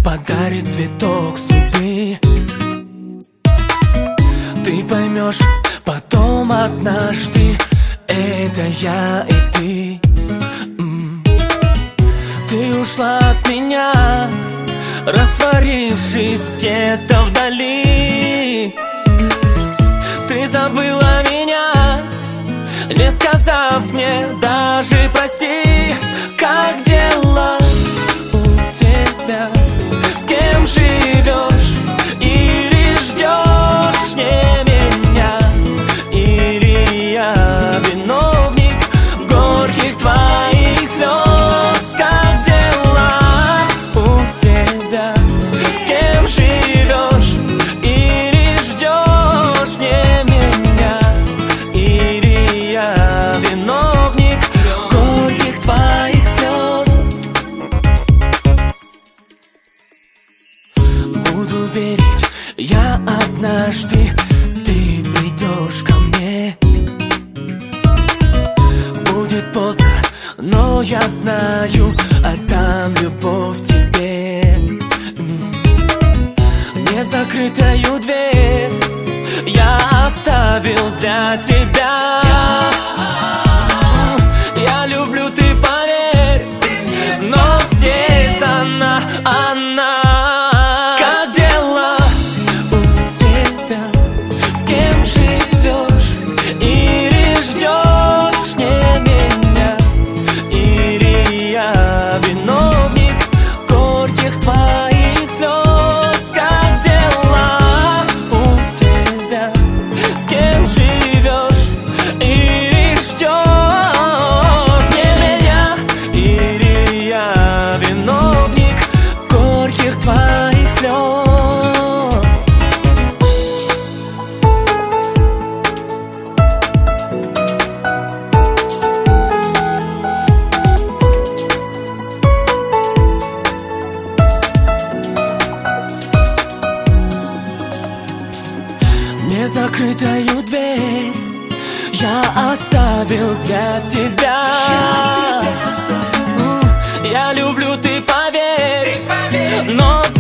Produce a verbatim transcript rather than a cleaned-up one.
подарит цветок судьбы. Ты поймешь потом однажды, это я и ты. Ты ушла от меня, растворившись где-то вдали. Ты забыла меня, не сказав мне даже прости. Как дела у тебя? С кем живешь? Или ждешь не меня? Или я виновник горьких твоих слез? Как дела у тебя? С кем живешь? Или ждешь не меня? Или я виновник горьких твоих слез? Буду верить я однажды, ты придешь ко мне. Будет поздно, но я знаю, отдам любовь тебе. Незакрытую дверь я оставил для тебя. Я люблю, ты поверь, но здесь она, она. Как дела у тебя? С кем живешь? Или ждешь не меня? Или я виновник горьких твоих слез? Как дела у тебя? С кем живешь? Или ждешь не меня? Или я виновник горьких твоих слез? Незакрытую дверь я оставил для тебя. Я люблю, ты поверь, но